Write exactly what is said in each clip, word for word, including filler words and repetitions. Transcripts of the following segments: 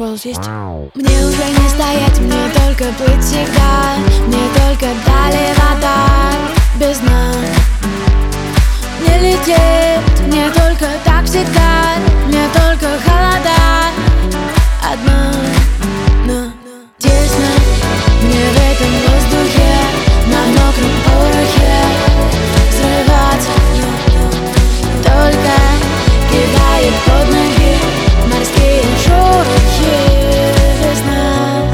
голос есть? Мне уже не стоять, мне только плыть всегда. Мне только дали вода без дна. Не лететь, мне только так всегда. Мне только холода одна. Но тесно мне в этом воздухе, на мокром порохе взрываться. Только кидает под ноги морские шорохи. Весна,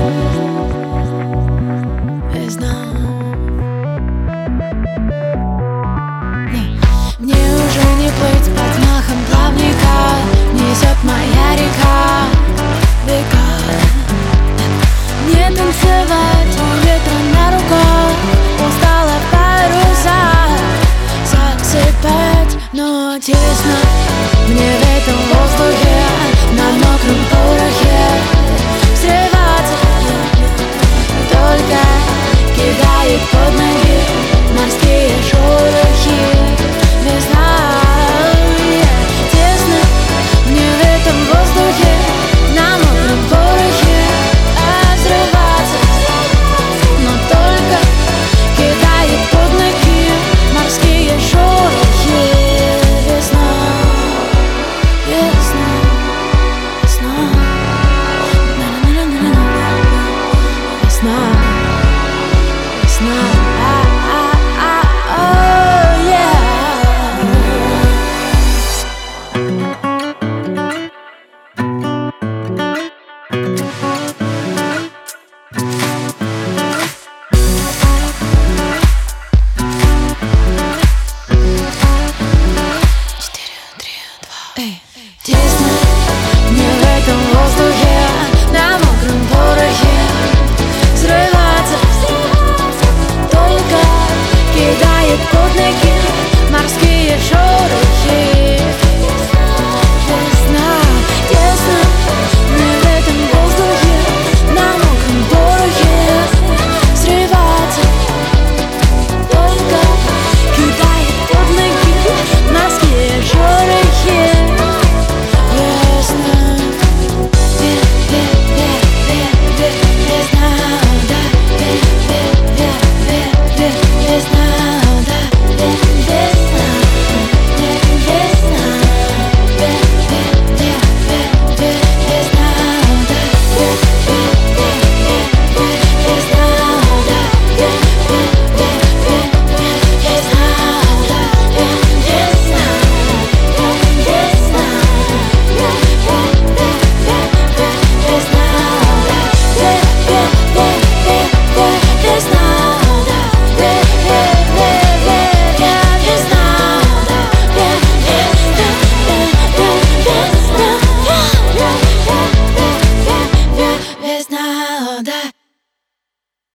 весна. Мне уже не плыть под махом плавника, несет моя река века. Не танцевать у ветра на руках, устала в парусах засыпать, но тесно.